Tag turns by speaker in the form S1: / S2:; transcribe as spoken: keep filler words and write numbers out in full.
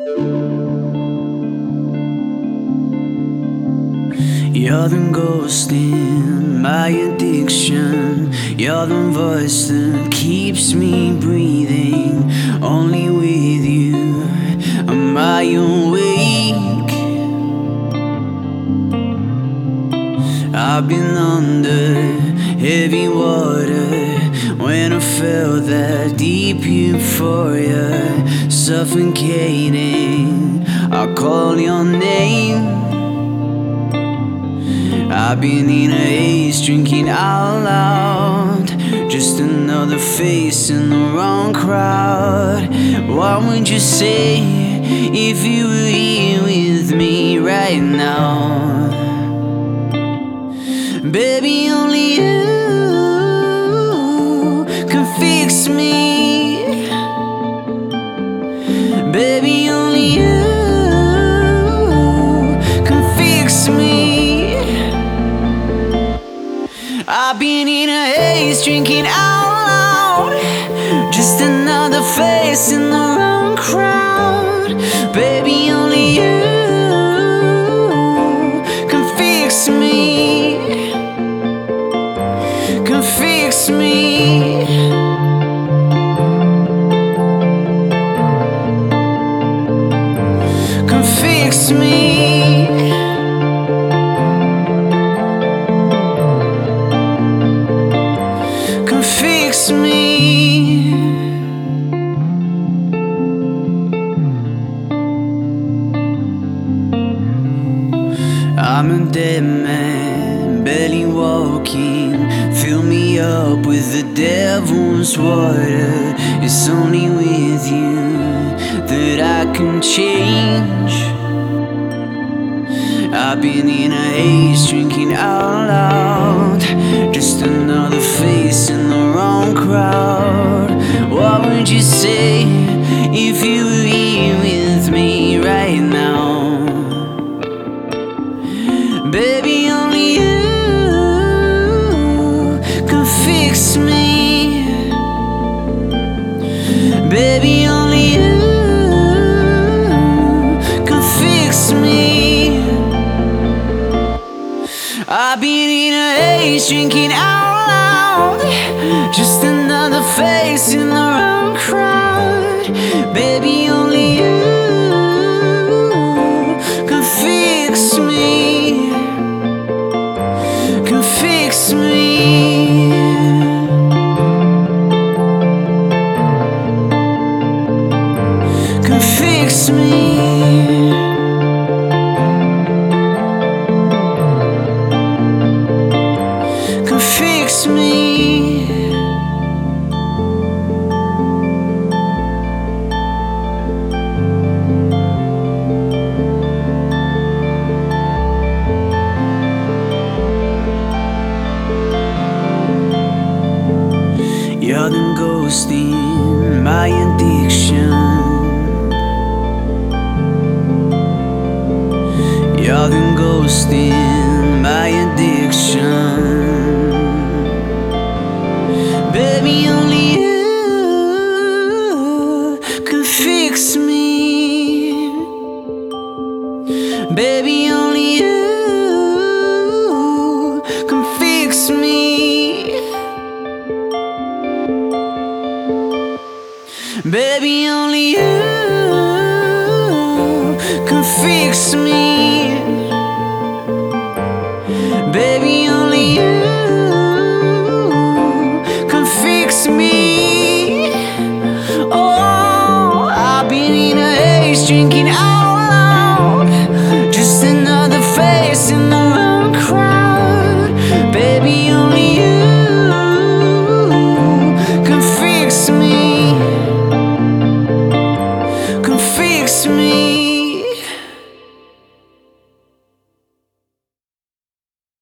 S1: You're the ghost in my addiction. You're the voice that keeps me breathing. Only with you am I awake. I've been under heavy water when I felt that deep euphoria suffocating. I call your name. I've been in a haze, drinking out loud. Just another face in the wrong crowd. What would you say if you were here with me right now? Baby, only you can fix me. Baby, only you can fix me. I've been in a haze, drinking out loud. Just another face in the wrong crowd. Baby, only you can fix me. Can fix me. Can fix me. Fix me. I'm a dead man, barely walking. Fill me up with the devil's water. It's only with you that I can change. I've been in a haze, drinking out loud. Just another face in the wrong crowd. What would you say if you were here with me right now? Baby, only you can fix me. Baby, only you can fix me. I've been in a haze, drinking out loud. Just another face in the wrong crowd. Baby, only you can fix me. Can fix me. Can fix me. Fix me. You're the ghost in my addiction. You're the ghost in my addiction. Baby, only you can fix me. Baby, only you can fix me. Baby, only you can fix me.